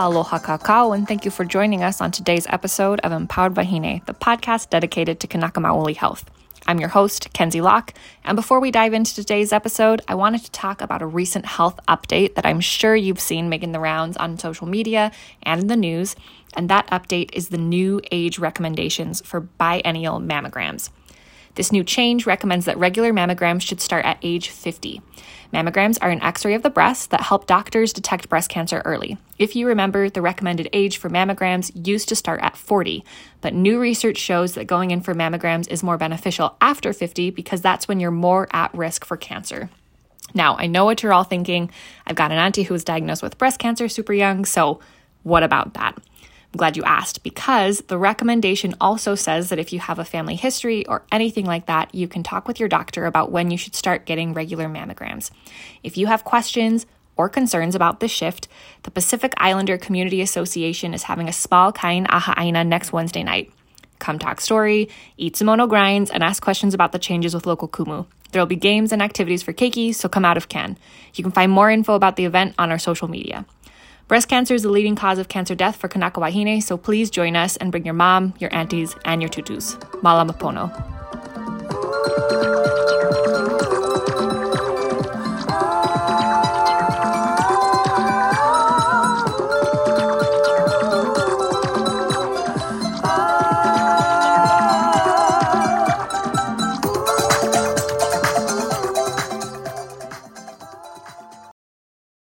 Aloha kakao, and thank you for joining us on today's episode of Empowered Wahine, the podcast dedicated to Kanaka Maoli health. I'm your host, Kenzie Locke, and before we dive into today's episode, I wanted to talk about a recent health update that I'm sure you've seen making the rounds on social media and in the news, and that update is the new age recommendations for biennial mammograms. This new change recommends that regular mammograms should start at age 50. Mammograms are an x-ray of the breast that help doctors detect breast cancer early. If you remember, the recommended age for mammograms used to start at 40, but new research shows that going in for mammograms is more beneficial after 50 because that's when you're more at risk for cancer. Now, I know what you're all thinking. I've got an auntie who was diagnosed with breast cancer super young, so what about that? I'm glad you asked, because the recommendation also says that if you have a family history or anything like that, you can talk with your doctor about when you should start getting regular mammograms. If you have questions or concerns about this shift, the Pacific Islander Community Association is having a small kain aha'aina next Wednesday night. Come talk story, eat Samono grinds, and ask questions about the changes with local kumu. There will be games and activities for keiki, so come out if can. You can find more info about the event on our social media. Breast cancer is the leading cause of cancer death for Kanaka Wahine, so please join us and bring your mom, your aunties, and your tutus. Mala mapono.